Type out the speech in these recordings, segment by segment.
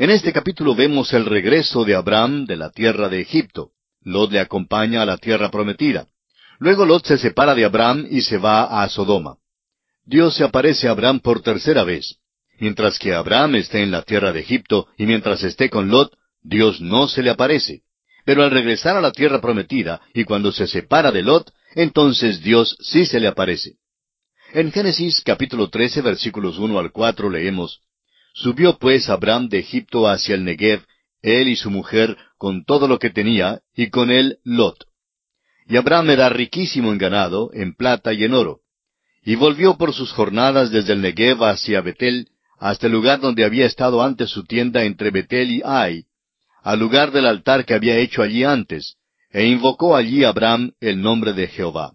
En este capítulo vemos el regreso de Abraham de la tierra de Egipto. Lot le acompaña a la tierra prometida. Luego Lot se separa de Abraham y se va a Sodoma. Dios se aparece a Abraham por tercera vez. Mientras que Abraham esté en la tierra de Egipto y mientras esté con Lot, Dios no se le aparece. Pero al regresar a la tierra prometida y cuando se separa de Lot, entonces Dios sí se le aparece. En Génesis capítulo 13, versículos 1 al 4 leemos: Subió pues Abraham de Egipto hacia el Negev, él y su mujer, con todo lo que tenía, y con él Lot. Y Abraham era riquísimo en ganado, en plata y en oro. Y volvió por sus jornadas desde el Negev hacia Betel, hasta el lugar donde había estado antes su tienda entre Betel y Ai, al lugar del altar que había hecho allí antes, e invocó allí Abraham el nombre de Jehová.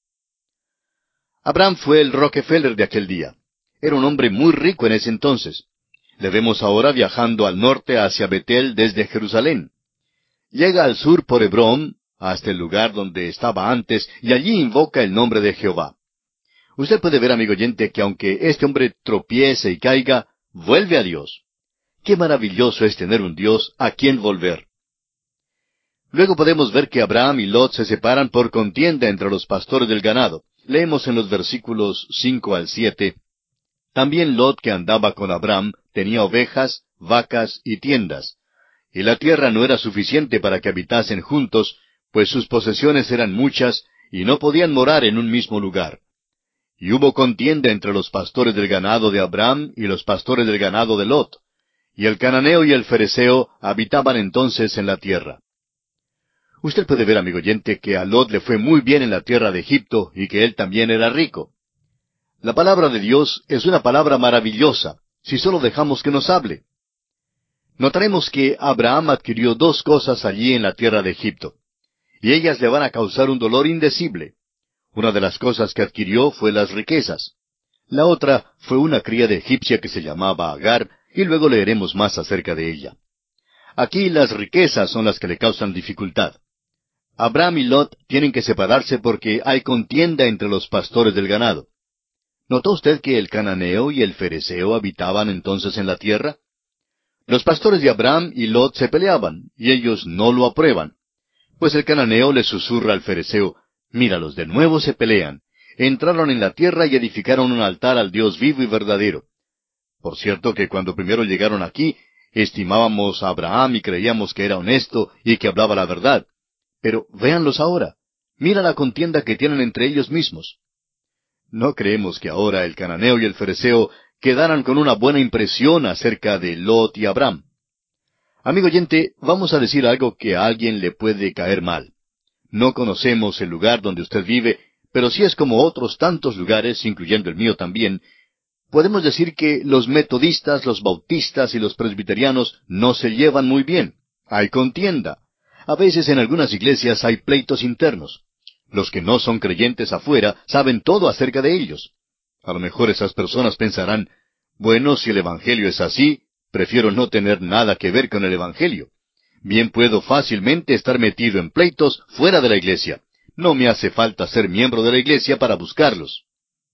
Abraham fue el Rockefeller de aquel día. Era un hombre muy rico en ese entonces. Le vemos ahora viajando al norte hacia Betel desde Jerusalén. Llega al sur por Hebrón, hasta el lugar donde estaba antes, y allí invoca el nombre de Jehová. Usted puede ver, amigo oyente, que aunque este hombre tropiece y caiga, vuelve a Dios. Qué maravilloso es tener un Dios a quien volver. Luego podemos ver que Abraham y Lot se separan por contienda entre los pastores del ganado. Leemos en los versículos 5 al 7: También Lot, que andaba con Abraham, tenía ovejas, vacas y tiendas. Y la tierra no era suficiente para que habitasen juntos, pues sus posesiones eran muchas, y no podían morar en un mismo lugar. Y hubo contienda entre los pastores del ganado de Abraham y los pastores del ganado de Lot. Y el cananeo y el fereceo habitaban entonces en la tierra. Usted puede ver, amigo oyente, que a Lot le fue muy bien en la tierra de Egipto y que él también era rico. La palabra de Dios es una palabra maravillosa, si solo dejamos que nos hable. Notaremos que Abraham adquirió dos cosas allí en la tierra de Egipto, y ellas le van a causar un dolor indecible. Una de las cosas que adquirió fue las riquezas. La otra fue una criada egipcia que se llamaba Agar, y luego leeremos más acerca de ella. Aquí las riquezas son las que le causan dificultad. Abraham y Lot tienen que separarse porque hay contienda entre los pastores del ganado. ¿Notó usted que el cananeo y el fereceo habitaban entonces en la tierra? Los pastores de Abraham y Lot se peleaban, y ellos no lo aprueban. Pues el cananeo le susurra al fereceo: míralos, de nuevo se pelean. Entraron en la tierra y edificaron un altar al Dios vivo y verdadero. Por cierto que cuando primero llegaron aquí, estimábamos a Abraham y creíamos que era honesto y que hablaba la verdad. Pero véanlos ahora. Mira la contienda que tienen entre ellos mismos. No creemos que ahora el cananeo y el fereceo quedaran con una buena impresión acerca de Lot y Abraham. Amigo oyente, vamos a decir algo que a alguien le puede caer mal. No conocemos el lugar donde usted vive, pero si es como otros tantos lugares, incluyendo el mío también, podemos decir que los metodistas, los bautistas y los presbiterianos no se llevan muy bien. Hay contienda. A veces en algunas iglesias hay pleitos internos. Los que no son creyentes afuera saben todo acerca de ellos. A lo mejor esas personas pensarán: bueno, si el Evangelio es así, prefiero no tener nada que ver con el Evangelio. Bien puedo fácilmente estar metido en pleitos fuera de la iglesia. No me hace falta ser miembro de la iglesia para buscarlos.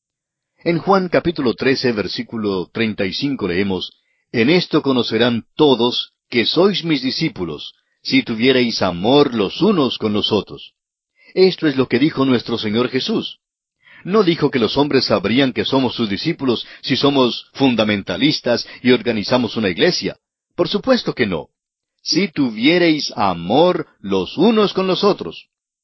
En Juan capítulo 13, versículo 35 leemos: En esto conocerán todos que sois mis discípulos, si tuviereis amor los unos con los otros. Esto es lo que dijo nuestro Señor Jesús. No dijo que los hombres sabrían que somos sus discípulos si somos fundamentalistas y organizamos una iglesia. Por supuesto que no. Si tuviereis amor los unos con los otros.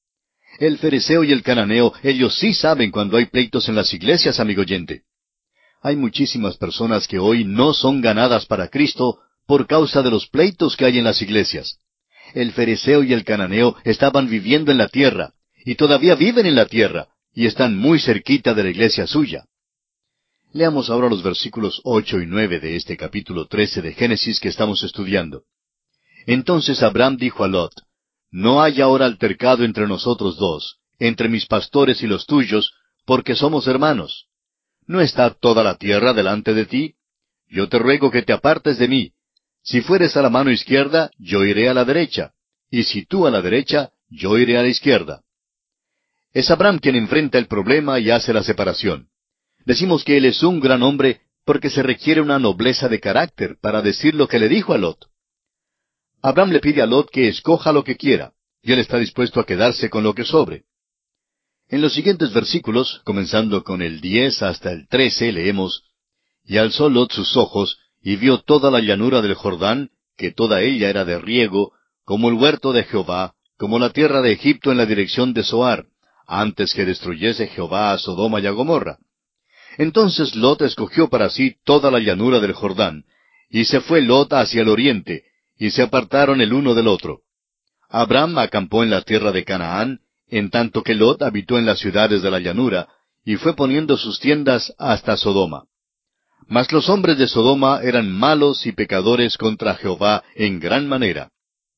El fereceo y el cananeo, ellos sí saben cuando hay pleitos en las iglesias, amigo oyente. Hay muchísimas personas que hoy no son ganadas para Cristo por causa de los pleitos que hay en las iglesias. El fereceo y el cananeo estaban viviendo en la tierra, y todavía viven en la tierra, y están muy cerquita de la iglesia suya. Leamos ahora los versículos 8 y 9 de este capítulo 13 de Génesis que estamos estudiando. Entonces Abraham dijo a Lot: No hay ahora altercado entre nosotros dos, entre mis pastores y los tuyos, porque somos hermanos. ¿No está toda la tierra delante de ti? Yo te ruego que te apartes de mí. Si fueres a la mano izquierda, yo iré a la derecha, y si tú a la derecha, yo iré a la izquierda. Es Abraham quien enfrenta el problema y hace la separación. Decimos que él es un gran hombre porque se requiere una nobleza de carácter para decir lo que le dijo a Lot. Abraham le pide a Lot que escoja lo que quiera, y él está dispuesto a quedarse con lo que sobre. En los siguientes versículos, comenzando con el 10 hasta el 13, leemos: Y alzó Lot sus ojos, y vio toda la llanura del Jordán, que toda ella era de riego, como el huerto de Jehová, como la tierra de Egipto en la dirección de Zoar, antes que destruyese Jehová a Sodoma y a Gomorra. Entonces Lot escogió para sí toda la llanura del Jordán, y se fue Lot hacia el oriente, y se apartaron el uno del otro. Abraham acampó en la tierra de Canaán, en tanto que Lot habitó en las ciudades de la llanura, y fue poniendo sus tiendas hasta Sodoma. Mas los hombres de Sodoma eran malos y pecadores contra Jehová en gran manera.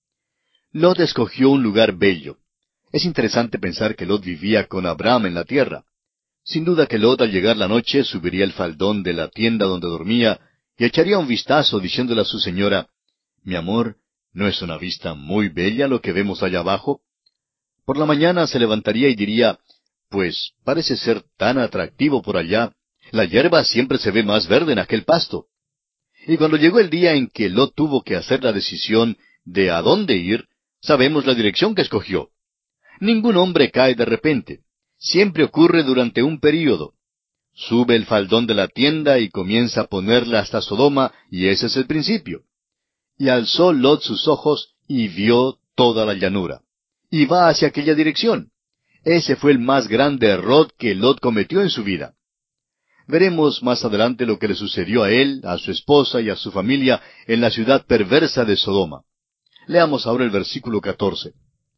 Lot escogió un lugar bello. Es interesante pensar que Lot vivía con Abraham en la tierra. Sin duda que Lot al llegar la noche subiría el faldón de la tienda donde dormía y echaría un vistazo diciéndole a su señora: «Mi amor, ¿no es una vista muy bella lo que vemos allá abajo?». Por la mañana se levantaría y diría: «Pues parece ser tan atractivo por allá. La hierba siempre se ve más verde en aquel pasto». Y cuando llegó el día en que Lot tuvo que hacer la decisión de a dónde ir, sabemos la dirección que escogió. Ningún hombre cae de repente. Siempre ocurre durante un período. Sube el faldón de la tienda y comienza a ponerla hasta Sodoma, y ese es el principio. Y alzó Lot sus ojos y vio toda la llanura. Y va hacia aquella dirección. Ese fue el más grande error que Lot cometió en su vida. Veremos más adelante lo que le sucedió a él, a su esposa y a su familia en la ciudad perversa de Sodoma. Leamos ahora el versículo 14.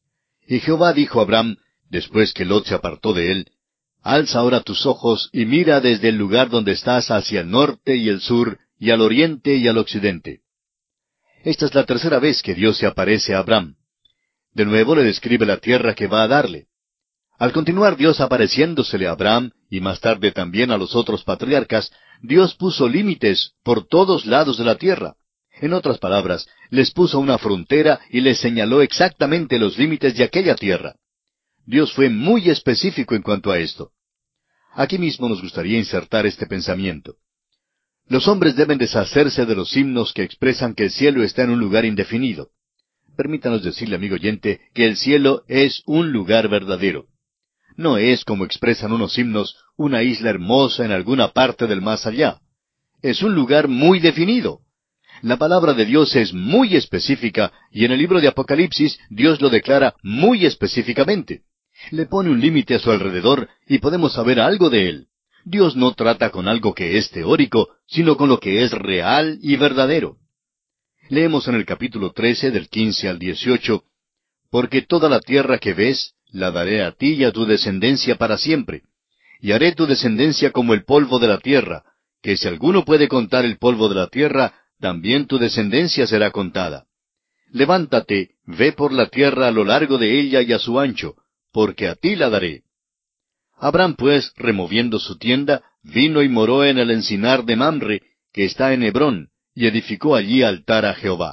Y Jehová dijo a Abraham, después que Lot se apartó de él: «Alza ahora tus ojos y mira desde el lugar donde estás hacia el norte y el sur, y al oriente y al occidente». Esta es la tercera vez que Dios se aparece a Abraham. De nuevo le describe la tierra que va a darle. Al continuar Dios apareciéndosele a Abraham, y más tarde también a los otros patriarcas, Dios puso límites por todos lados de la tierra. En otras palabras, les puso una frontera y les señaló exactamente los límites de aquella tierra. Dios fue muy específico en cuanto a esto. Aquí mismo nos gustaría insertar este pensamiento. Los hombres deben deshacerse de los himnos que expresan que el cielo está en un lugar indefinido. Permítanos decirle, amigo oyente, que el cielo es un lugar verdadero. No es, como expresan unos himnos, una isla hermosa en alguna parte del más allá. Es un lugar muy definido. La palabra de Dios es muy específica, y en el libro de Apocalipsis Dios lo declara muy específicamente. Le pone un límite a su alrededor y podemos saber algo de él. Dios no trata con algo que es teórico, sino con lo que es real y verdadero. Leemos en el capítulo 13, del 15 al 18, «Porque toda la tierra que ves, la daré a ti y a tu descendencia para siempre. Y haré tu descendencia como el polvo de la tierra, que si alguno puede contar el polvo de la tierra, también tu descendencia será contada. Levántate, ve por la tierra a lo largo de ella y a su ancho, porque a ti la daré». Abraham, pues, removiendo su tienda, vino y moró en el encinar de Mamre, que está en Hebrón, y edificó allí altar a Jehová.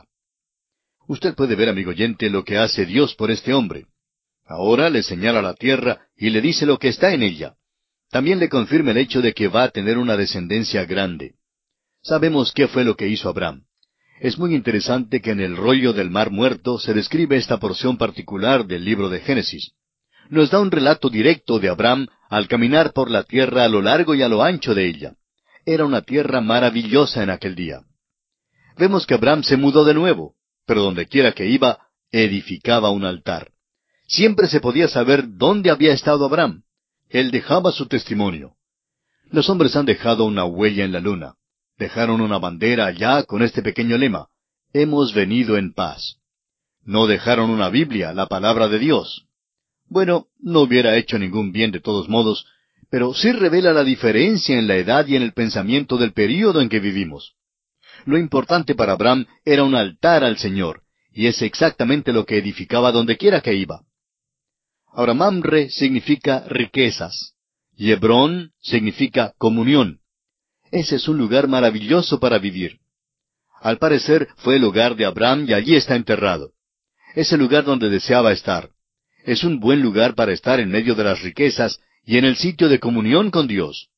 Usted puede ver, amigo oyente, lo que hace Dios por este hombre. Ahora le señala la tierra y le dice lo que está en ella. También le confirma el hecho de que va a tener una descendencia grande. Sabemos qué fue lo que hizo Abraham. Es muy interesante que en el rollo del Mar Muerto se describe esta porción particular del libro de Génesis. Nos da un relato directo de Abraham al caminar por la tierra a lo largo y a lo ancho de ella. Era una tierra maravillosa en aquel día. Vemos que Abraham se mudó de nuevo, pero donde quiera que iba, edificaba un altar. Siempre se podía saber dónde había estado Abraham. Él dejaba su testimonio. Los hombres han dejado una huella en la luna. Dejaron una bandera allá con este pequeño lema: «Hemos venido en paz». No dejaron una Biblia, la palabra de Dios. Bueno, no hubiera hecho ningún bien de todos modos, pero sí revela la diferencia en la edad y en el pensamiento del período en que vivimos. Lo importante para Abraham era un altar al Señor, y es exactamente lo que edificaba donde quiera que iba. Ahora, Mamre significa riquezas, y Hebrón significa comunión. Ese es un lugar maravilloso para vivir. Al parecer fue el hogar de Abraham y allí está enterrado. Es el lugar donde deseaba estar. Es un buen lugar para estar en medio de las riquezas y en el sitio de comunión con Dios.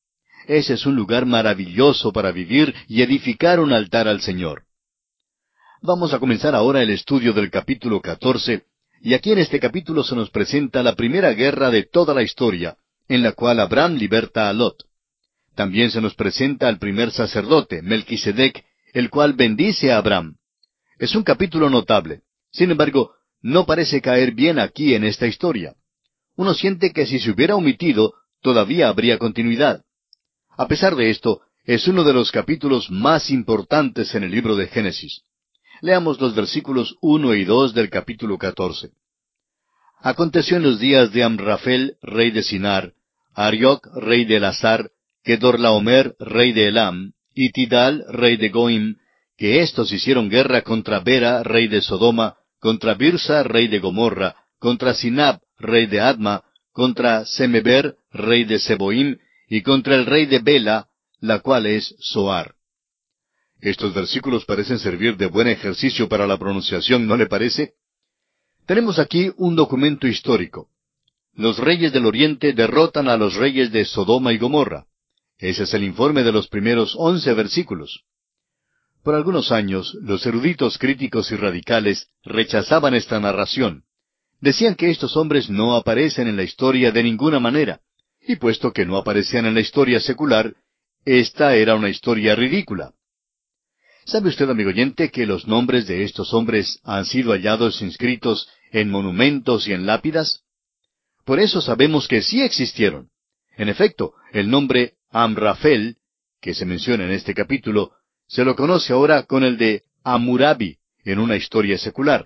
Ese es un lugar maravilloso para vivir y edificar un altar al Señor. Vamos a comenzar ahora el estudio del capítulo 14, y aquí en este capítulo se nos presenta la primera guerra de toda la historia, en la cual Abraham liberta a Lot. También se nos presenta al primer sacerdote, Melquisedec, el cual bendice a Abraham. Es un capítulo notable. Sin embargo, no parece caer bien aquí en esta historia. Uno siente que si se hubiera omitido, todavía habría continuidad. A pesar de esto, es uno de los capítulos más importantes en el libro de Génesis. Leamos los versículos 1 y 2 del capítulo 14. Aconteció en los días de Amrafel, rey de Sinar, Arioc, rey de Elazar, Kedorlaomer, rey de Elam, y Tidal, rey de Goim, que éstos hicieron guerra contra Bera, rey de Sodoma, contra Birsa, rey de Gomorra, contra Sinab, rey de Adma, contra Semeber, rey de Seboim, y contra el rey de Bela, la cual es Zoar. Estos versículos parecen servir de buen ejercicio para la pronunciación, ¿no le parece? Tenemos aquí un documento histórico. Los reyes del Oriente derrotan a los reyes de Sodoma y Gomorra. Ese es el informe de los primeros 11 versículos. Por algunos años, los eruditos críticos y radicales rechazaban esta narración. Decían que estos hombres no aparecen en la historia de ninguna manera, y puesto que no aparecían en la historia secular, esta era una historia ridícula. ¿Sabe usted, amigo oyente, que los nombres de estos hombres han sido hallados inscritos en monumentos y en lápidas? Por eso sabemos que sí existieron. En efecto, el nombre Amrafel, que se menciona en este capítulo, se lo conoce ahora con el de Hammurabi en una historia secular.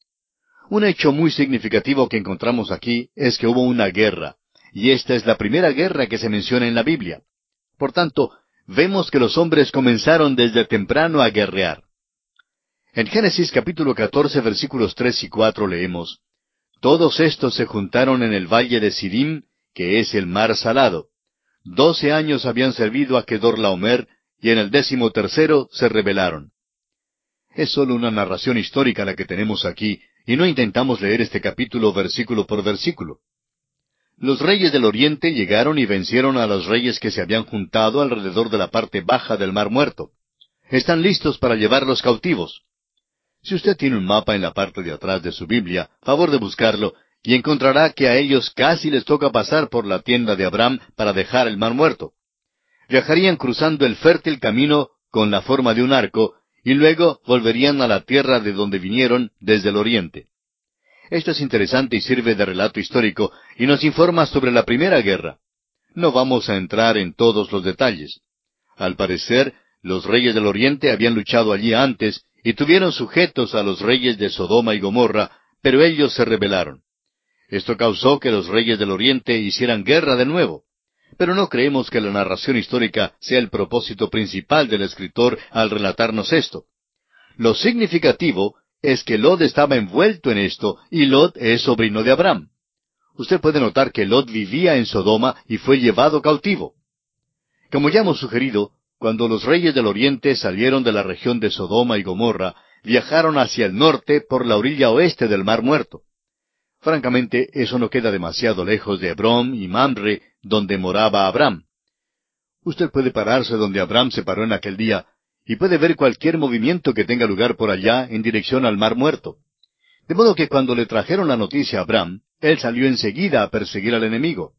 Un hecho muy significativo que encontramos aquí es que hubo una guerra, y esta es la primera guerra que se menciona en la Biblia. Por tanto, vemos que los hombres comenzaron desde temprano a guerrear. En Génesis capítulo 14 versículos 3 y 4 leemos: Todos estos se juntaron en el valle de Sidim, que es el mar salado. 12 años habían servido a Kedorlaomer, y en el 13º se rebelaron. Es solo una narración histórica la que tenemos aquí, y no intentamos leer este capítulo versículo por versículo. Los reyes del Oriente llegaron y vencieron a los reyes que se habían juntado alrededor de la parte baja del Mar Muerto. Están listos para llevarlos cautivos. Si usted tiene un mapa en la parte de atrás de su Biblia, favor de buscarlo, y encontrará que a ellos casi les toca pasar por la tienda de Abraham para dejar el Mar Muerto. Viajarían cruzando el fértil camino con la forma de un arco, y luego volverían a la tierra de donde vinieron desde el oriente. Esto es interesante y sirve de relato histórico, y nos informa sobre la primera guerra. No vamos a entrar en todos los detalles. Al parecer, los reyes del oriente habían luchado allí antes, y tuvieron sujetos a los reyes de Sodoma y Gomorra, pero ellos se rebelaron. Esto causó que los reyes del oriente hicieran guerra de nuevo. Pero no creemos que la narración histórica sea el propósito principal del escritor al relatarnos esto. Lo significativo es que Lot estaba envuelto en esto, y Lot es sobrino de Abraham. Usted puede notar que Lot vivía en Sodoma y fue llevado cautivo. Como ya hemos sugerido, cuando los reyes del oriente salieron de la región de Sodoma y Gomorra, viajaron hacia el norte por la orilla oeste del Mar Muerto. Francamente, eso no queda demasiado lejos de Hebrón y Mamre, donde moraba Abraham. Usted puede pararse donde Abraham se paró en aquel día, y puede ver cualquier movimiento que tenga lugar por allá en dirección al Mar Muerto. De modo que cuando le trajeron la noticia a Abraham, él salió enseguida a perseguir al enemigo.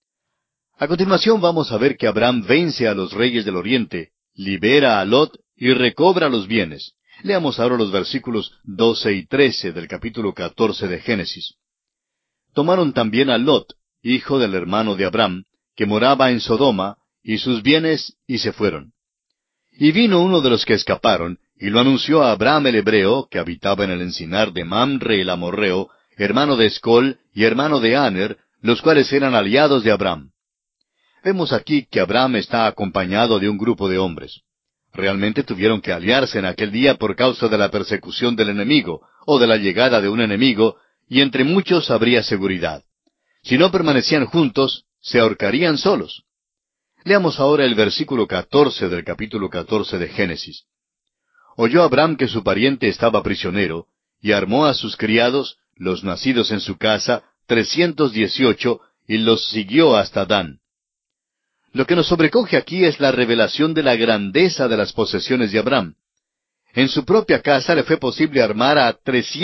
A continuación vamos a ver que Abraham vence a los reyes del oriente, libera a Lot y recobra los bienes. Leamos ahora los versículos 12 y 13 del capítulo 14 de Génesis. Tomaron también a Lot, hijo del hermano de Abraham, que moraba en Sodoma, y sus bienes, y se fueron. Y vino uno de los que escaparon, y lo anunció a Abraham el hebreo, que habitaba en el encinar de Mamre el amorreo, hermano de Escol y hermano de Aner, los cuales eran aliados de Abraham. Vemos aquí que Abraham está acompañado de un grupo de hombres. Realmente tuvieron que aliarse en aquel día por causa de la persecución del enemigo, o de la llegada de un enemigo, y entre muchos habría seguridad. Si no permanecían juntos, se ahorcarían solos. Leamos ahora el versículo 14 del capítulo 14 de Génesis. Oyó Abraham que su pariente estaba prisionero, y armó a sus criados, los nacidos en su casa, 318, y los siguió hasta Dan. Lo que nos sobrecoge aquí es la revelación de la grandeza de las posesiones de Abraham. En su propia casa le fue posible armar a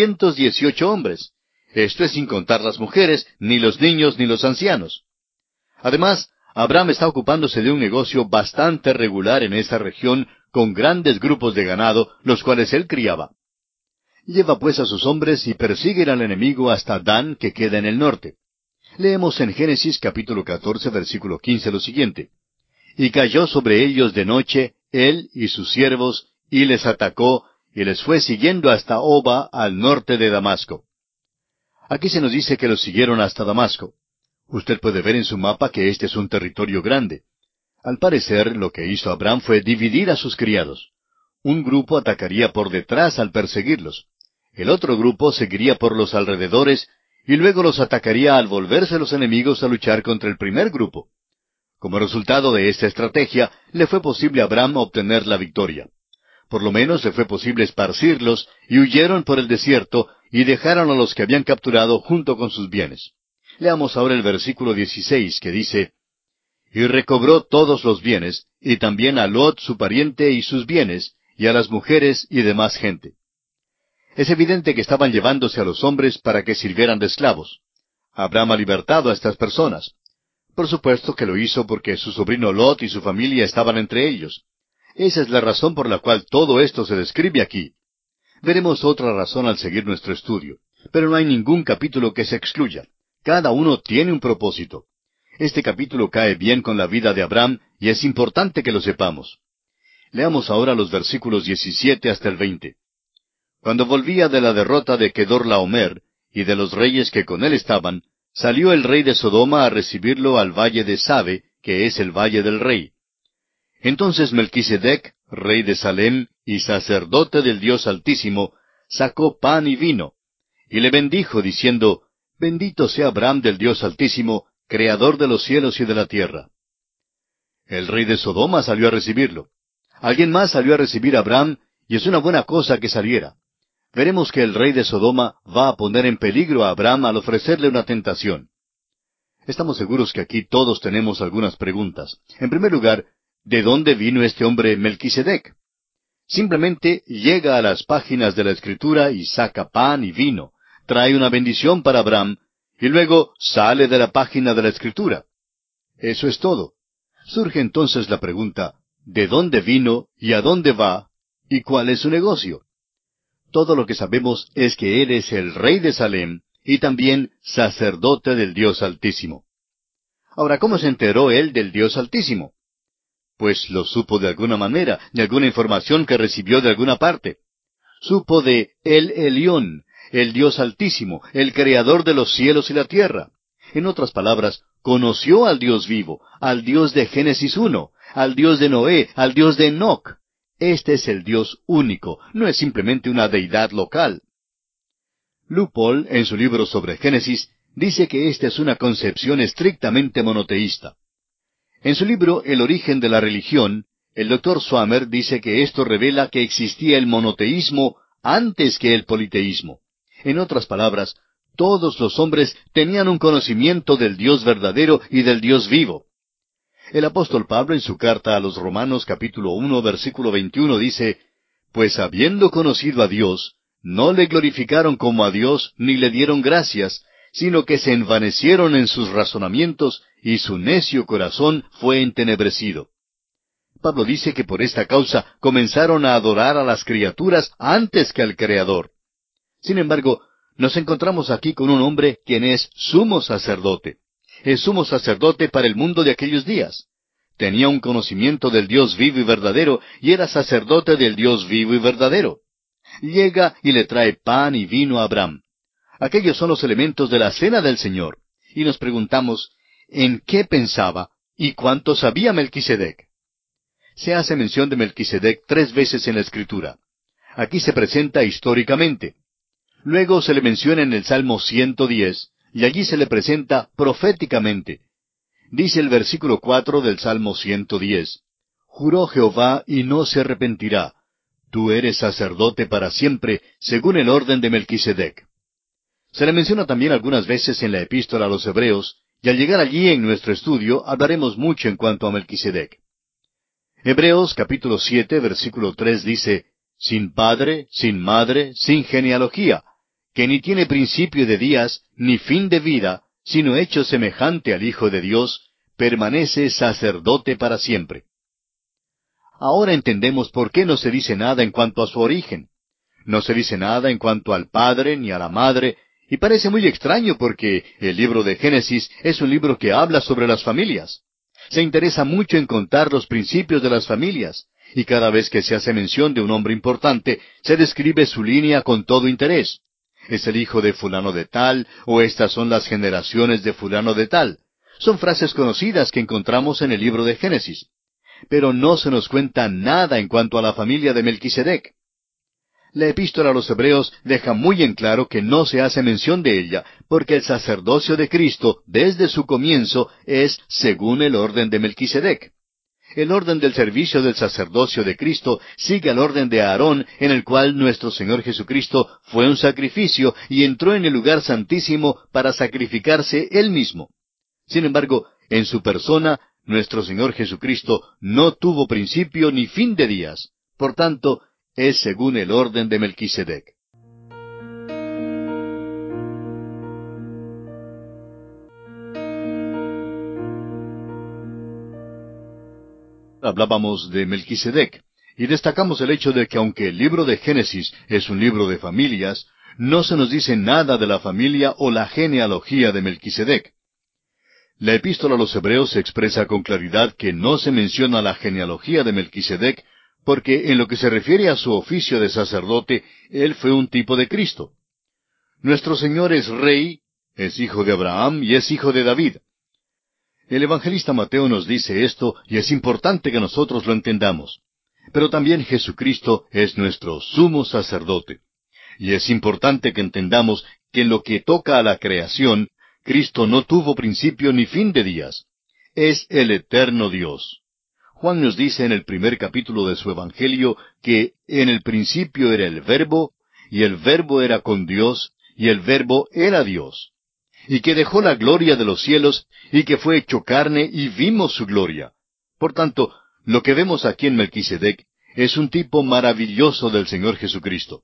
318 hombres. Esto es sin contar las mujeres, ni los niños, ni los ancianos. Además, Abraham está ocupándose de un negocio bastante regular en esa región, con grandes grupos de ganado, los cuales él criaba. Lleva pues a sus hombres y persiguen al enemigo hasta Dan, que queda en el norte. Leemos en Génesis capítulo 14, versículo 15 lo siguiente. Y cayó sobre ellos de noche, él y sus siervos, y les atacó, y les fue siguiendo hasta Oba, al norte de Damasco. Aquí se nos dice que los siguieron hasta Damasco. Usted puede ver en su mapa que este es un territorio grande. Al parecer, lo que hizo Abraham fue dividir a sus criados. Un grupo atacaría por detrás al perseguirlos. El otro grupo seguiría por los alrededores, y luego los atacaría al volverse los enemigos a luchar contra el primer grupo. Como resultado de esta estrategia, le fue posible a Abraham obtener la victoria. Por lo menos le fue posible esparcirlos, y huyeron por el desierto, y dejaron a los que habían capturado junto con sus bienes. Leamos ahora el versículo 16, que dice, Y recobró todos los bienes, y también a Lot su pariente y sus bienes, y a las mujeres y demás gente. Es evidente que estaban llevándose a los hombres para que sirvieran de esclavos. Abraham ha libertado a estas personas. Por supuesto que lo hizo porque su sobrino Lot y su familia estaban entre ellos. Esa es la razón por la cual todo esto se describe aquí. Veremos otra razón al seguir nuestro estudio, pero no hay ningún capítulo que se excluya. Cada uno tiene un propósito. Este capítulo cae bien con la vida de Abraham y es importante que lo sepamos. Leamos ahora los versículos 17 hasta el 20. Cuando volvía de la derrota de Kedorlaomer y de los reyes que con él estaban, salió el rey de Sodoma a recibirlo al valle de Sabe, que es el valle del rey. Entonces Melquisedec, rey de Salem y sacerdote del Dios Altísimo, sacó pan y vino, y le bendijo, diciendo, Bendito sea Abraham del Dios Altísimo, creador de los cielos y de la tierra. El rey de Sodoma salió a recibirlo. Alguien más salió a recibir a Abraham, y es una buena cosa que saliera. Veremos que el rey de Sodoma va a poner en peligro a Abraham al ofrecerle una tentación. Estamos seguros que aquí todos tenemos algunas preguntas. En primer lugar, ¿de dónde vino este hombre Melquisedec? Simplemente llega a las páginas de la Escritura y saca pan y vino, trae una bendición para Abraham, y luego sale de la página de la Escritura. Eso es todo. Surge entonces la pregunta, ¿de dónde vino y a dónde va? ¿Y cuál es su negocio? Todo lo que sabemos es que él es el rey de Salem y también sacerdote del Dios Altísimo. Ahora, ¿cómo se enteró él del Dios Altísimo? Pues lo supo de alguna manera, de alguna información que recibió de alguna parte. Supo de El Elión, el Dios Altísimo, el Creador de los cielos y la tierra. En otras palabras, conoció al Dios vivo, al Dios de Génesis 1, al Dios de Noé, al Dios de Enoc. Este es el Dios único, no es simplemente una deidad local. Lupol, en su libro sobre Génesis, dice que esta es una concepción estrictamente monoteísta. En su libro El origen de la religión, el Dr. Swamer dice que esto revela que existía el monoteísmo antes que el politeísmo. En otras palabras, todos los hombres tenían un conocimiento del Dios verdadero y del Dios vivo. El apóstol Pablo en su carta a los Romanos capítulo 1 versículo 21 dice, Pues habiendo conocido a Dios, no le glorificaron como a Dios ni le dieron gracias, sino que se envanecieron en sus razonamientos y su necio corazón fue entenebrecido. Pablo dice que por esta causa comenzaron a adorar a las criaturas antes que al Creador. Sin embargo, nos encontramos aquí con un hombre quien es sumo sacerdote. Es sumo sacerdote para el mundo de aquellos días. Tenía un conocimiento del Dios vivo y verdadero, y era sacerdote del Dios vivo y verdadero. Llega y le trae pan y vino a Abraham. Aquellos son los elementos de la cena del Señor. Y nos preguntamos, ¿en qué pensaba y cuánto sabía Melquisedec? Se hace mención de Melquisedec 3 veces en la Escritura. Aquí se presenta históricamente. Luego se le menciona en el Salmo 110, y allí se le presenta proféticamente. Dice el versículo 4 del Salmo 110, Juró Jehová y no se arrepentirá. Tú eres sacerdote para siempre, según el orden de Melquisedec. Se le menciona también algunas veces en la epístola a los Hebreos, Y al llegar allí en nuestro estudio hablaremos mucho en cuanto a Melquisedec. Hebreos capítulo 7, versículo 3 dice, sin padre, sin madre, sin genealogía, que ni tiene principio de días, ni fin de vida, sino hecho semejante al Hijo de Dios, permanece sacerdote para siempre. Ahora entendemos por qué no se dice nada en cuanto a su origen. No se dice nada en cuanto al padre ni a la madre, y parece muy extraño porque el libro de Génesis es un libro que habla sobre las familias. Se interesa mucho en contar los principios de las familias, y cada vez que se hace mención de un hombre importante, se describe su línea con todo interés. Es el hijo de fulano de tal, o estas son las generaciones de fulano de tal. Son frases conocidas que encontramos en el libro de Génesis. Pero no se nos cuenta nada en cuanto a la familia de Melquisedec. La epístola a los Hebreos deja muy en claro que no se hace mención de ella, porque el sacerdocio de Cristo, desde su comienzo, es según el orden de Melquisedec. El orden del servicio del sacerdocio de Cristo sigue al orden de Aarón, en el cual nuestro Señor Jesucristo fue un sacrificio y entró en el lugar santísimo para sacrificarse Él mismo. Sin embargo, en su persona, nuestro Señor Jesucristo no tuvo principio ni fin de días. Por tanto, es según el orden de Melquisedec. Hablábamos de Melquisedec, y destacamos el hecho de que aunque el libro de Génesis es un libro de familias, no se nos dice nada de la familia o la genealogía de Melquisedec. La epístola a los Hebreos expresa con claridad que no se menciona la genealogía de Melquisedec, porque en lo que se refiere a su oficio de sacerdote, él fue un tipo de Cristo. Nuestro Señor es rey, es hijo de Abraham y es hijo de David. El evangelista Mateo nos dice esto y es importante que nosotros lo entendamos. Pero también Jesucristo es nuestro sumo sacerdote. Y es importante que entendamos que en lo que toca a la creación, Cristo no tuvo principio ni fin de días. Es el eterno Dios. Juan nos dice en el primer capítulo de su Evangelio que en el principio era el Verbo, y el Verbo era con Dios, y el Verbo era Dios. Y que dejó la gloria de los cielos, y que fue hecho carne, y vimos su gloria. Por tanto, lo que vemos aquí en Melquisedec es un tipo maravilloso del Señor Jesucristo.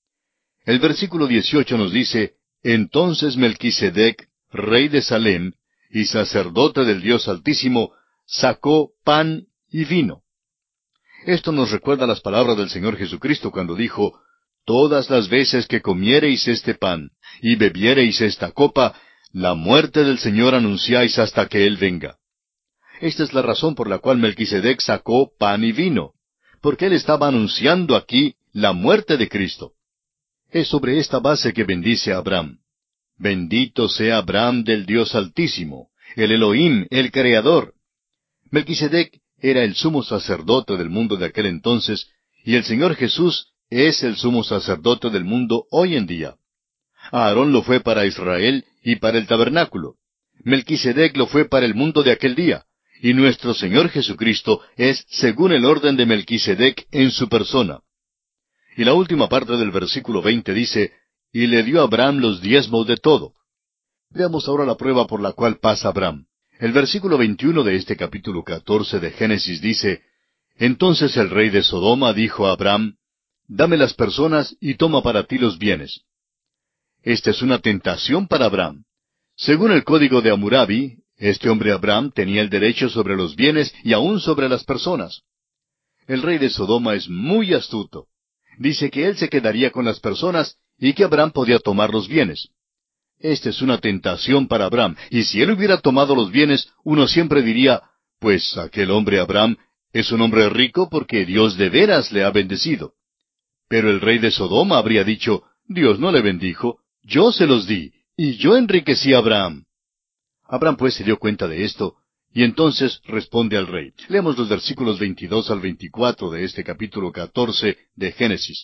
El versículo 18 nos dice, entonces Melquisedec, rey de Salem, y sacerdote del Dios Altísimo, sacó pan y vino. Esto nos recuerda las palabras del Señor Jesucristo cuando dijo, todas las veces que comiereis este pan y bebiereis esta copa, la muerte del Señor anunciáis hasta que Él venga. Esta es la razón por la cual Melquisedec sacó pan y vino, porque él estaba anunciando aquí la muerte de Cristo. Es sobre esta base que bendice a Abraham. Bendito sea Abraham del Dios Altísimo, el Elohim, el Creador. Melquisedec era el sumo sacerdote del mundo de aquel entonces, y el Señor Jesús es el sumo sacerdote del mundo hoy en día. Aarón lo fue para Israel y para el tabernáculo. Melquisedec lo fue para el mundo de aquel día, y nuestro Señor Jesucristo es según el orden de Melquisedec en su persona. Y la última parte del versículo 20 dice, y le dio a Abraham los diezmos de todo. Veamos ahora la prueba por la cual pasa Abraham. El versículo 21 de este capítulo 14 de Génesis dice, entonces el rey de Sodoma dijo a Abraham, dame las personas y toma para ti los bienes. Esta es una tentación para Abraham. Según el código de Hammurabi, este hombre Abraham tenía el derecho sobre los bienes y aún sobre las personas. El rey de Sodoma es muy astuto. Dice que él se quedaría con las personas y que Abraham podía tomar los bienes. Esta es una tentación para Abraham, y si él hubiera tomado los bienes, uno siempre diría, pues aquel hombre Abraham es un hombre rico porque Dios de veras le ha bendecido. Pero el rey de Sodoma habría dicho, Dios no le bendijo, yo se los di, y yo enriquecí a Abraham. Abraham pues se dio cuenta de esto, y entonces responde al rey. Leemos los versículos 22 al 24 de este capítulo 14 de Génesis.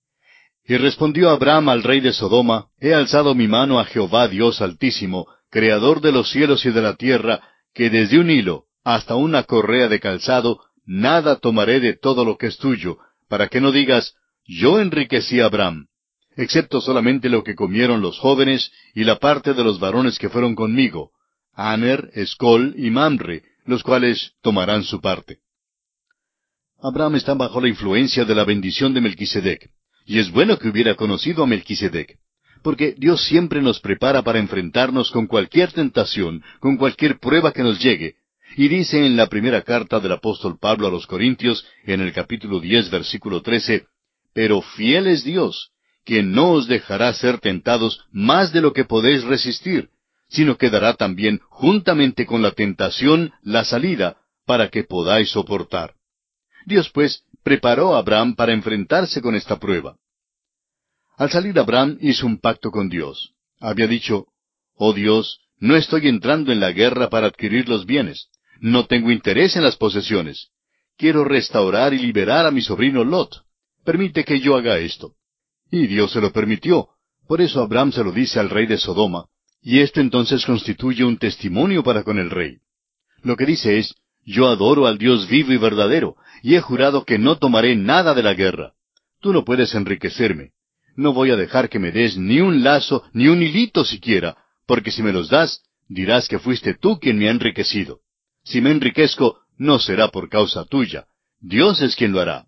Y respondió Abraham al rey de Sodoma, he alzado mi mano a Jehová Dios Altísimo, Creador de los cielos y de la tierra, que desde un hilo hasta una correa de calzado, nada tomaré de todo lo que es tuyo, para que no digas, yo enriquecí a Abraham, excepto solamente lo que comieron los jóvenes y la parte de los varones que fueron conmigo. Aner, Escol y Mamre, los cuales tomarán su parte. Abraham está bajo la influencia de la bendición de Melquisedec, y es bueno que hubiera conocido a Melquisedec, porque Dios siempre nos prepara para enfrentarnos con cualquier tentación, con cualquier prueba que nos llegue, y dice en la primera carta del apóstol Pablo a los Corintios, en el capítulo 10, versículo 13, «Pero fiel es Dios, que no os dejará ser tentados más de lo que podéis resistir, sino que dará también juntamente con la tentación la salida, para que podáis soportar». Dios, pues, preparó a Abraham para enfrentarse con esta prueba. Al salir Abraham hizo un pacto con Dios. Había dicho, «Oh Dios, no estoy entrando en la guerra para adquirir los bienes. No tengo interés en las posesiones. Quiero restaurar y liberar a mi sobrino Lot. Permite que yo haga esto». Y Dios se lo permitió. Por eso Abraham se lo dice al rey de Sodoma, y esto entonces constituye un testimonio para con el rey. Lo que dice es, «Yo adoro al Dios vivo y verdadero, y he jurado que no tomaré nada de la guerra. Tú no puedes enriquecerme. No voy a dejar que me des ni un lazo, ni un hilito siquiera, porque si me los das, dirás que fuiste tú quien me ha enriquecido. Si me enriquezco, no será por causa tuya. Dios es quien lo hará».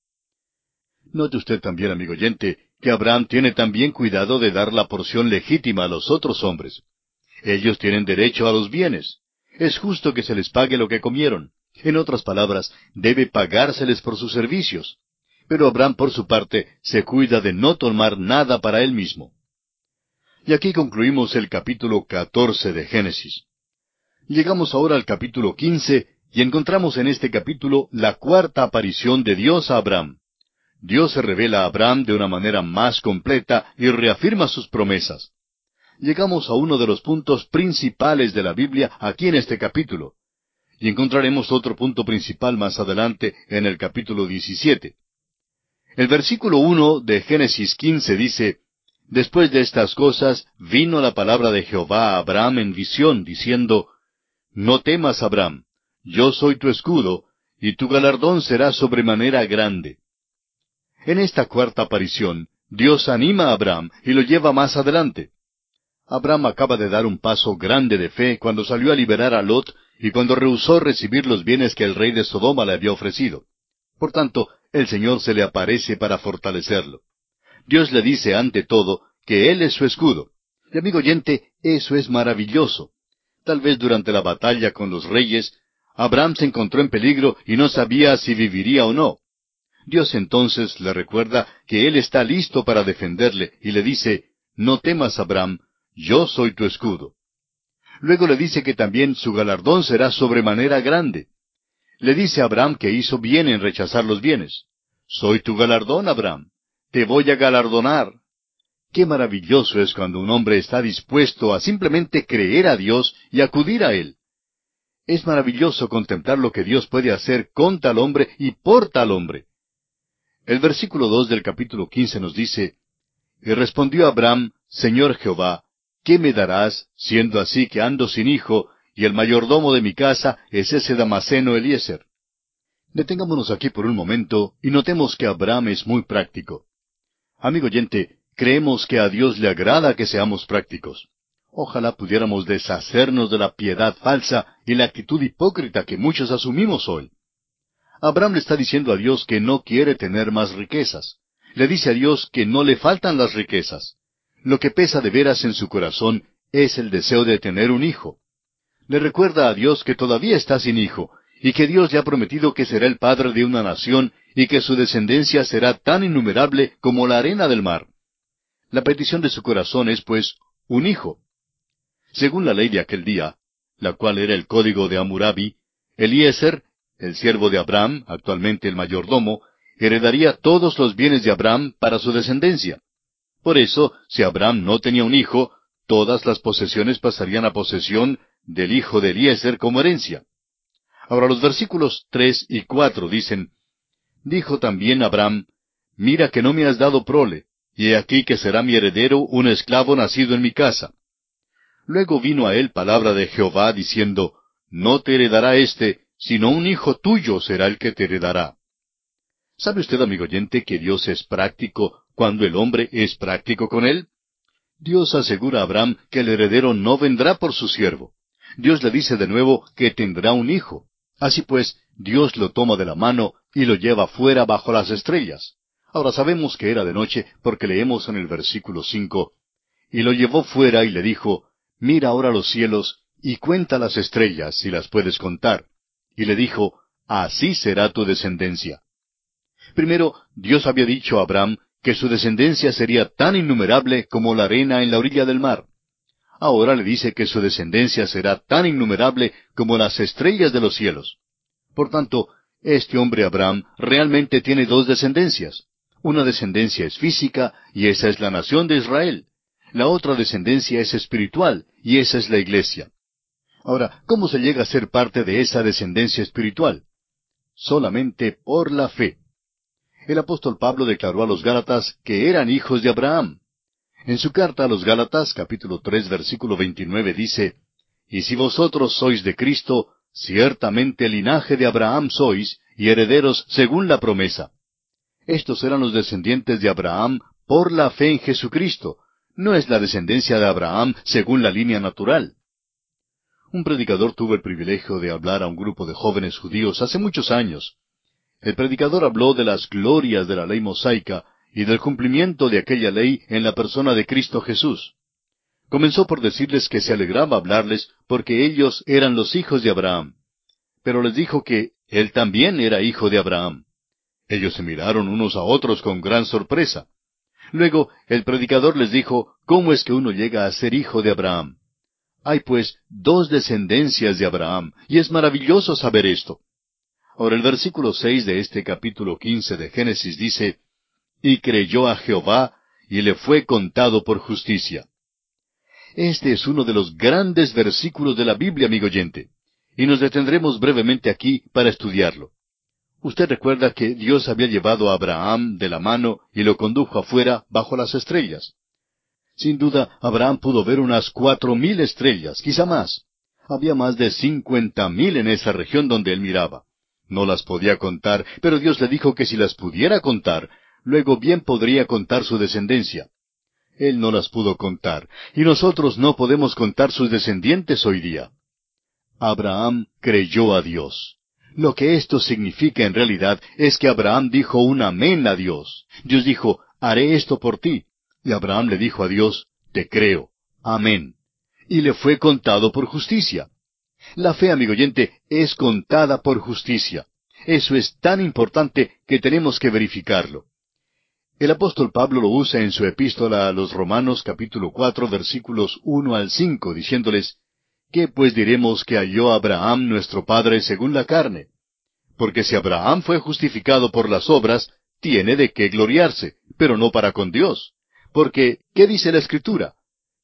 Note usted también, amigo oyente, que Abraham tiene también cuidado de dar la porción legítima a los otros hombres. Ellos tienen derecho a los bienes. Es justo que se les pague lo que comieron. En otras palabras, debe pagárseles por sus servicios. Pero Abraham, por su parte, se cuida de no tomar nada para él mismo. Y aquí concluimos el capítulo 14 de Génesis. Llegamos ahora al capítulo 15, y encontramos en este capítulo la cuarta aparición de Dios a Abraham. Dios se revela a Abraham de una manera más completa y reafirma sus promesas. Llegamos a uno de los puntos principales de la Biblia aquí en este capítulo. Y encontraremos otro punto principal más adelante en el capítulo 17. El versículo 1 de Génesis 15 dice, «Después de estas cosas vino la palabra de Jehová a Abraham en visión, diciendo, No temas, Abraham, yo soy tu escudo, y tu galardón será sobremanera grande». En esta cuarta aparición, Dios anima a Abraham y lo lleva más adelante. Abraham acaba de dar un paso grande de fe cuando salió a liberar a Lot y cuando rehusó recibir los bienes que el rey de Sodoma le había ofrecido. Por tanto, el Señor se le aparece para fortalecerlo. Dios le dice ante todo que Él es su escudo. Y amigo oyente, eso es maravilloso. Tal vez durante la batalla con los reyes, Abraham se encontró en peligro y no sabía si viviría o no. Dios entonces le recuerda que Él está listo para defenderle y le dice, «No temas, Abraham, yo soy tu escudo». Luego le dice que también su galardón será sobremanera grande. Le dice a Abraham que hizo bien en rechazar los bienes. «Soy tu galardón, Abraham. Te voy a galardonar». Qué maravilloso es cuando un hombre está dispuesto a simplemente creer a Dios y acudir a Él. Es maravilloso contemplar lo que Dios puede hacer con tal hombre y por tal hombre. El versículo 2 del capítulo 15 nos dice, «Y respondió Abraham, Señor Jehová, ¿qué me darás, siendo así que ando sin hijo, y el mayordomo de mi casa es ese Damaseno Eliezer?» Detengámonos aquí por un momento y notemos que Abraham es muy práctico. Amigo oyente, creemos que a Dios le agrada que seamos prácticos. Ojalá pudiéramos deshacernos de la piedad falsa y la actitud hipócrita que muchos asumimos hoy. Abraham le está diciendo a Dios que no quiere tener más riquezas. Le dice a Dios que no le faltan las riquezas. Lo que pesa de veras en su corazón es el deseo de tener un hijo. Le recuerda a Dios que todavía está sin hijo, y que Dios le ha prometido que será el padre de una nación, y que su descendencia será tan innumerable como la arena del mar. La petición de su corazón es, pues, un hijo. Según la ley de aquel día, la cual era el código de Hammurabi, Eliezer, el siervo de Abraham, actualmente el mayordomo, heredaría todos los bienes de Abraham para su descendencia. Por eso, si Abraham no tenía un hijo, todas las posesiones pasarían a posesión del hijo de Eliezer como herencia. Ahora los versículos 3 y 4 dicen, «Dijo también Abraham, Mira que no me has dado prole, y he aquí que será mi heredero un esclavo nacido en mi casa». Luego vino a él palabra de Jehová diciendo, «No te heredará éste, sino un hijo tuyo será el que te heredará». ¿Sabe usted, amigo oyente, que Dios es práctico cuando el hombre es práctico con él? Dios asegura a Abraham que el heredero no vendrá por su siervo. Dios le dice de nuevo que tendrá un hijo. Así pues, Dios lo toma de la mano y lo lleva fuera bajo las estrellas. Ahora sabemos que era de noche porque leemos en el versículo 5, y lo llevó fuera y le dijo, mira ahora los cielos y cuenta las estrellas si las puedes contar. Y le dijo, así será tu descendencia. Primero, Dios había dicho a Abraham que su descendencia sería tan innumerable como la arena en la orilla del mar. Ahora le dice que su descendencia será tan innumerable como las estrellas de los cielos. Por tanto, este hombre Abraham realmente tiene dos descendencias. Una descendencia es física, y esa es la nación de Israel. La otra descendencia es espiritual, y esa es la iglesia. Ahora, ¿cómo se llega a ser parte de esa descendencia espiritual? Solamente por la fe. El apóstol Pablo declaró a los Gálatas que eran hijos de Abraham. En su carta a los Gálatas, capítulo 3, versículo 29, dice, y si vosotros sois de Cristo, ciertamente linaje de Abraham sois, y herederos según la promesa. Estos eran los descendientes de Abraham por la fe en Jesucristo. No es la descendencia de Abraham según la línea natural. Un predicador tuvo el privilegio de hablar a un grupo de jóvenes judíos hace muchos años. El predicador habló de las glorias de la ley mosaica y del cumplimiento de aquella ley en la persona de Cristo Jesús. Comenzó por decirles que se alegraba hablarles porque ellos eran los hijos de Abraham. Pero les dijo que él también era hijo de Abraham. Ellos se miraron unos a otros con gran sorpresa. Luego el predicador les dijo cómo es que uno llega a ser hijo de Abraham. Hay pues dos descendencias de Abraham, y es maravilloso saber esto. Ahora el versículo 6 de este capítulo 15 de Génesis dice, y creyó a Jehová, y le fue contado por justicia. Este es uno de los grandes versículos de la Biblia, amigo oyente, y nos detendremos brevemente aquí para estudiarlo. Usted recuerda que Dios había llevado a Abraham de la mano y lo condujo afuera bajo las estrellas. Sin duda, Abraham pudo ver unas 4,000 estrellas, quizá más. Había más de 50,000 en esa región donde él miraba. No las podía contar, pero Dios le dijo que si las pudiera contar, luego bien podría contar su descendencia. Él no las pudo contar, y nosotros no podemos contar sus descendientes hoy día. Abraham creyó a Dios. Lo que esto significa en realidad es que Abraham dijo un amén a Dios. Dios dijo, haré esto por ti. Y Abraham le dijo a Dios, te creo. Amén. Y le fue contado por justicia. La fe, amigo oyente, es contada por justicia. Eso es tan importante que tenemos que verificarlo. El apóstol Pablo lo usa en su epístola a los Romanos capítulo 4 versículos 1 al 5, diciéndoles, ¿qué pues diremos que halló Abraham nuestro padre según la carne? Porque si Abraham fue justificado por las obras, tiene de qué gloriarse, pero no para con Dios. Porque, ¿qué dice la Escritura?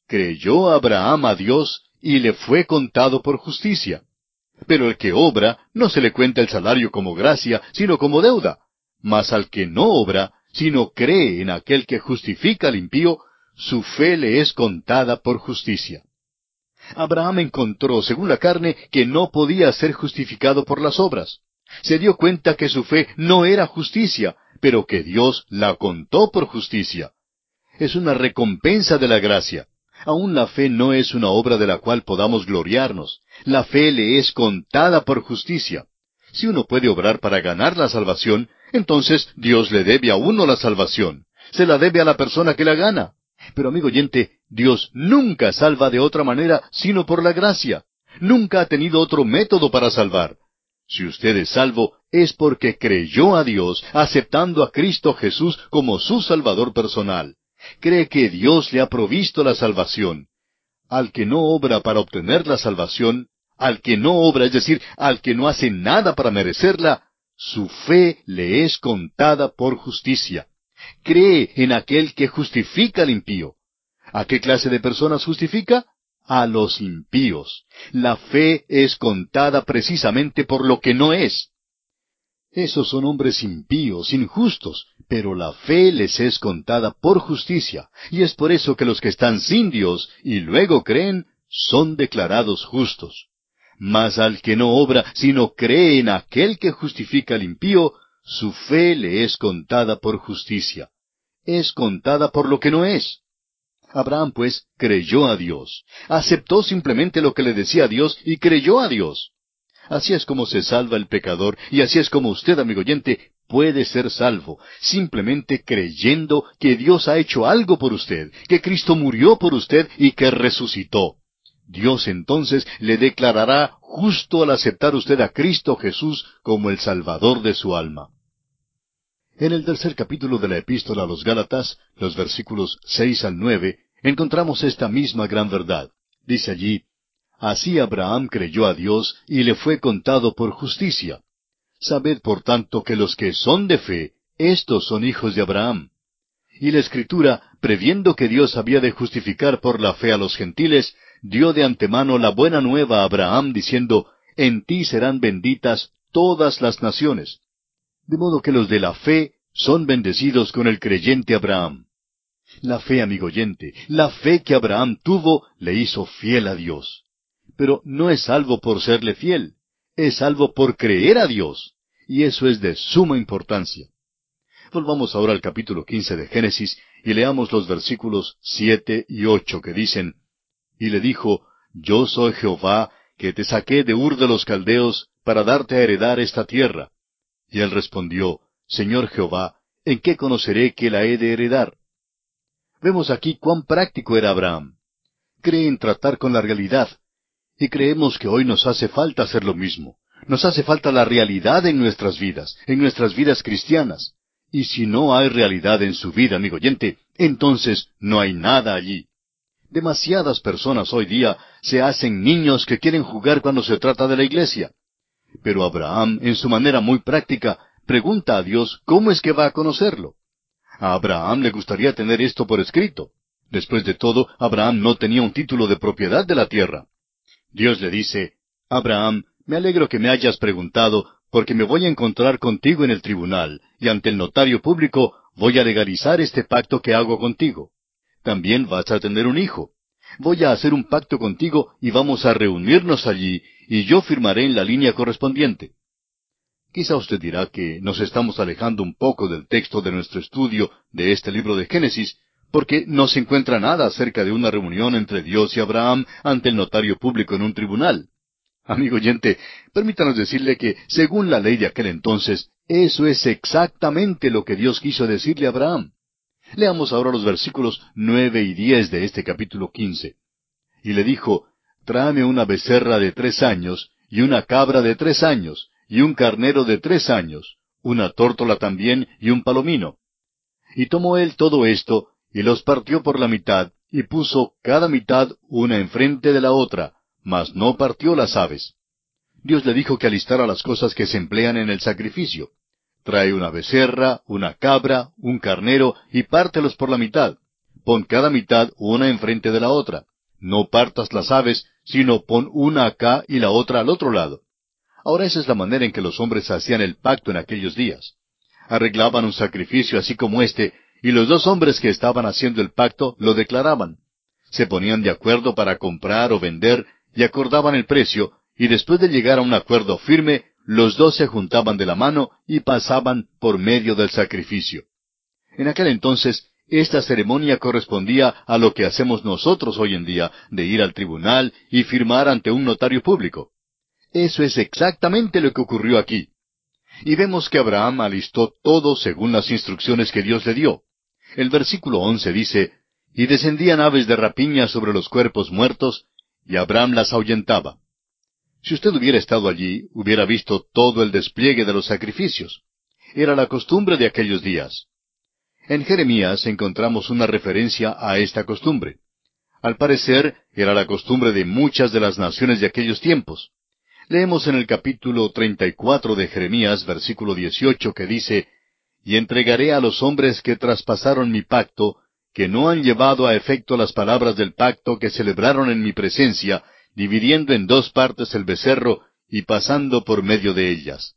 Creyó Abraham a Dios y le fue contado por justicia. Pero el que obra, no se le cuenta el salario como gracia, sino como deuda. Mas al que no obra, sino cree en aquel que justifica al impío, su fe le es contada por justicia. Abraham encontró, según la carne, que no podía ser justificado por las obras. Se dio cuenta que su fe no era justicia, pero que Dios la contó por justicia. Es una recompensa de la gracia. Aún la fe no es una obra de la cual podamos gloriarnos. La fe le es contada por justicia. Si uno puede obrar para ganar la salvación, entonces Dios le debe a uno la salvación. Se la debe a la persona que la gana. Pero amigo oyente, Dios nunca salva de otra manera sino por la gracia. Nunca ha tenido otro método para salvar. Si usted es salvo, es porque creyó a Dios, aceptando a Cristo Jesús como su Salvador personal. Cree que Dios le ha provisto la salvación. Al que no obra para obtener la salvación, al que no obra, es decir, al que no hace nada para merecerla, su fe le es contada por justicia. Cree en aquel que justifica al impío. ¿A qué clase de personas justifica? A los impíos. La fe es contada precisamente por lo que no es. Esos son hombres impíos, injustos, pero la fe les es contada por justicia, y es por eso que los que están sin Dios y luego creen, son declarados justos. Mas al que no obra, sino cree en aquel que justifica al impío, su fe le es contada por justicia. Es contada por lo que no es. Abraham, pues, creyó a Dios. Aceptó simplemente lo que le decía Dios y creyó a Dios. Así es como se salva el pecador, y así es como usted, amigo oyente, puede ser salvo, simplemente creyendo que Dios ha hecho algo por usted, que Cristo murió por usted y que resucitó. Dios entonces le declarará justo al aceptar usted a Cristo Jesús como el Salvador de su alma. En el tercer capítulo de la Epístola a los Gálatas, los versículos 6 al 9, encontramos esta misma gran verdad. Dice allí: Así Abraham creyó a Dios y le fue contado por justicia. Sabed por tanto que los que son de fe, éstos son hijos de Abraham. Y la Escritura, previendo que Dios había de justificar por la fe a los gentiles, dio de antemano la buena nueva a Abraham, diciendo: En ti serán benditas todas las naciones. De modo que los de la fe son bendecidos con el creyente Abraham. La fe, amigo oyente, la fe que Abraham tuvo, le hizo fiel a Dios. Pero no es salvo por serle fiel, es salvo por creer a Dios. Y eso es de suma importancia. Volvamos ahora al capítulo 15 de Génesis y leamos los versículos 7 y 8 que dicen: Y le dijo: Yo soy Jehová, que te saqué de Ur de los Caldeos para darte a heredar esta tierra. Y él respondió: Señor Jehová, ¿en qué conoceré que la he de heredar? Vemos aquí cuán práctico era Abraham. Cree en tratar con la realidad. Y creemos que hoy nos hace falta hacer lo mismo. Nos hace falta la realidad en nuestras vidas cristianas. Y si no hay realidad en su vida, amigo oyente, entonces no hay nada allí. Demasiadas personas hoy día se hacen niños que quieren jugar cuando se trata de la iglesia. Pero Abraham, en su manera muy práctica, pregunta a Dios cómo es que va a conocerlo. A Abraham le gustaría tener esto por escrito. Después de todo, Abraham no tenía un título de propiedad de la tierra. Dios le dice: Abraham, me alegro que me hayas preguntado, porque me voy a encontrar contigo en el tribunal, y ante el notario público voy a legalizar este pacto que hago contigo. También vas a tener un hijo. Voy a hacer un pacto contigo y vamos a reunirnos allí, y yo firmaré en la línea correspondiente. Quizá usted dirá que nos estamos alejando un poco del texto de nuestro estudio de este libro de Génesis, porque no se encuentra nada acerca de una reunión entre Dios y Abraham ante el notario público en un tribunal. Amigo oyente, permítanos decirle que, según la ley de aquel entonces, eso es exactamente lo que Dios quiso decirle a Abraham. Leamos ahora los versículos 9 y 10 de este capítulo 15. Y le dijo: Tráeme una becerra de 3 años, y una cabra de 3 años, y un carnero de 3 años, una tórtola también, y un palomino. Y tomó él todo esto, y los partió por la mitad, y puso cada mitad una enfrente de la otra, mas no partió las aves. Dios le dijo que alistara las cosas que se emplean en el sacrificio. Trae una becerra, una cabra, un carnero, y pártelos por la mitad. Pon cada mitad una enfrente de la otra. No partas las aves, sino pon una acá y la otra al otro lado. Ahora esa es la manera en que los hombres hacían el pacto en aquellos días. Arreglaban un sacrificio así como este, y los dos hombres que estaban haciendo el pacto lo declaraban. Se ponían de acuerdo para comprar o vender, y acordaban el precio, y después de llegar a un acuerdo firme, los dos se juntaban de la mano y pasaban por medio del sacrificio. En aquel entonces, esta ceremonia correspondía a lo que hacemos nosotros hoy en día, de ir al tribunal y firmar ante un notario público. Eso es exactamente lo que ocurrió aquí. Y vemos que Abraham alistó todo según las instrucciones que Dios le dio. El versículo 11 dice: Y descendían aves de rapiña sobre los cuerpos muertos, y Abraham las ahuyentaba. Si usted hubiera estado allí, hubiera visto todo el despliegue de los sacrificios. Era la costumbre de aquellos días. En Jeremías encontramos una referencia a esta costumbre. Al parecer, era la costumbre de muchas de las naciones de aquellos tiempos. Leemos en el capítulo 34 de Jeremías, versículo 18, que dice: Y entregaré a los hombres que traspasaron mi pacto, que no han llevado a efecto las palabras del pacto que celebraron en mi presencia, dividiendo en dos partes el becerro y pasando por medio de ellas.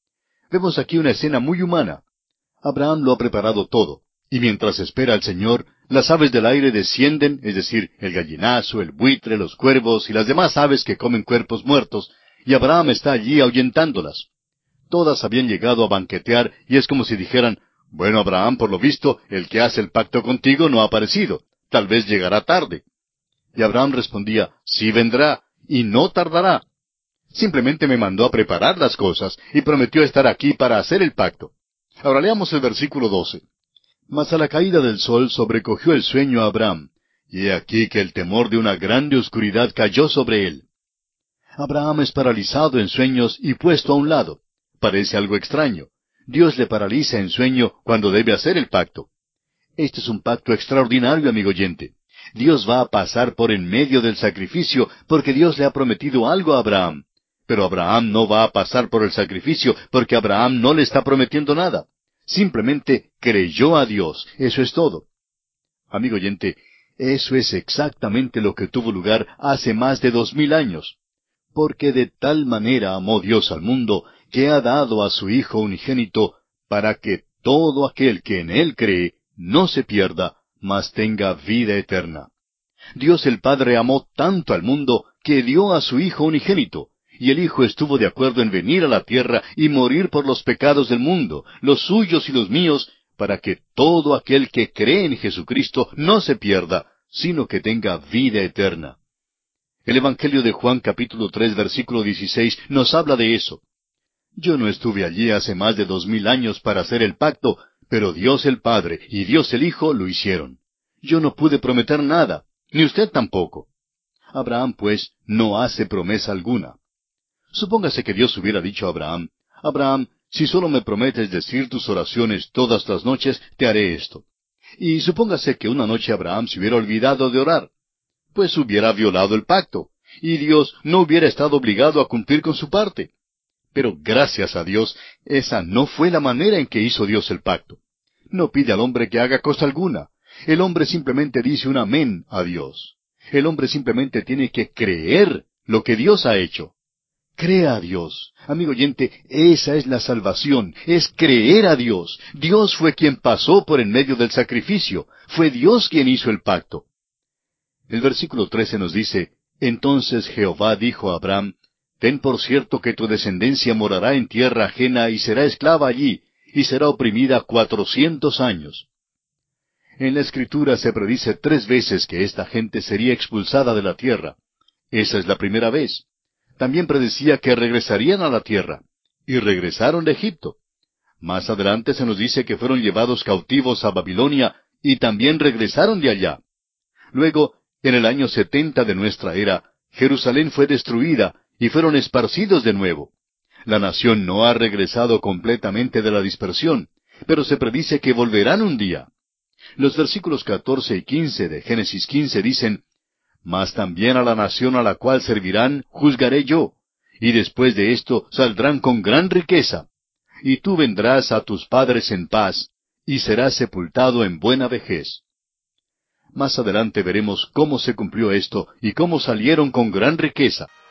Vemos aquí una escena muy humana. Abraham lo ha preparado todo, y mientras espera al Señor, las aves del aire descienden, es decir, el gallinazo, el buitre, los cuervos y las demás aves que comen cuerpos muertos, y Abraham está allí ahuyentándolas. Todas habían llegado a banquetear, y es como si dijeran: Bueno, Abraham, por lo visto, el que hace el pacto contigo no ha aparecido. tal vez llegará tarde. Y Abraham respondía, sí vendrá, y no tardará. Simplemente me mandó a preparar las cosas, y prometió estar aquí para hacer el pacto. Ahora leamos el versículo 12. Mas a la caída del sol sobrecogió el sueño a Abraham, y he aquí que el temor de una grande oscuridad cayó sobre él. Abraham es paralizado en sueños y puesto a un lado. Parece algo extraño. Dios le paraliza en sueño cuando debe hacer el pacto. Este es un pacto extraordinario, amigo oyente. Dios va a pasar por en medio del sacrificio porque Dios le ha prometido algo a Abraham. Pero Abraham no va a pasar por el sacrificio porque Abraham no le está prometiendo nada. Simplemente creyó a Dios. Eso es todo. Amigo oyente, eso es exactamente lo que tuvo lugar hace más de 2000 años. Porque de tal manera amó Dios al mundo, que ha dado a su Hijo unigénito, para que todo aquel que en Él cree no se pierda, mas tenga vida eterna. Dios el Padre amó tanto al mundo, que dio a su Hijo unigénito, y el Hijo estuvo de acuerdo en venir a la tierra y morir por los pecados del mundo, los suyos y los míos, para que todo aquel que cree en Jesucristo no se pierda, sino que tenga vida eterna. El Evangelio de Juan capítulo 3 versículo 16 nos habla de eso. Yo no estuve allí hace más de 2000 años para hacer el pacto, pero Dios el Padre y Dios el Hijo lo hicieron. Yo no pude prometer nada, ni usted tampoco. Abraham, pues, no hace promesa alguna. Supóngase que Dios hubiera dicho a Abraham, Abraham, si solo me prometes decir tus oraciones todas las noches, te haré esto. Y supóngase que una noche Abraham se hubiera olvidado de orar. Pues hubiera violado el pacto, y Dios no hubiera estado obligado a cumplir con su parte. Pero gracias a Dios, esa no fue la manera en que hizo Dios el pacto. No pide al hombre que haga cosa alguna. El hombre simplemente dice un amén a Dios. El hombre simplemente tiene que creer lo que Dios ha hecho. Crea a Dios. Amigo oyente, esa es la salvación, es creer a Dios. Dios fue quien pasó por en medio del sacrificio. Fue Dios quien hizo el pacto. El versículo 13 nos dice, Entonces Jehová dijo a Abraham, Ten por cierto que tu descendencia morará en tierra ajena y será esclava allí, y será oprimida 400 años. En la Escritura se predice 3 veces que esta gente sería expulsada de la tierra. Esa es la primera vez. También predecía que regresarían a la tierra, y regresaron de Egipto. Más adelante se nos dice que fueron llevados cautivos a Babilonia, y también regresaron de allá. Luego, en el año 70 de nuestra era, Jerusalén fue destruida y fueron esparcidos de nuevo. La nación no ha regresado completamente de la dispersión, pero se predice que volverán un día. Los versículos 14 y 15 de Génesis 15 dicen, Mas también a la nación a la cual servirán juzgaré yo, y después de esto saldrán con gran riqueza. Y tú vendrás a tus padres en paz, y serás sepultado en buena vejez. Más adelante veremos cómo se cumplió esto y cómo salieron con gran riqueza.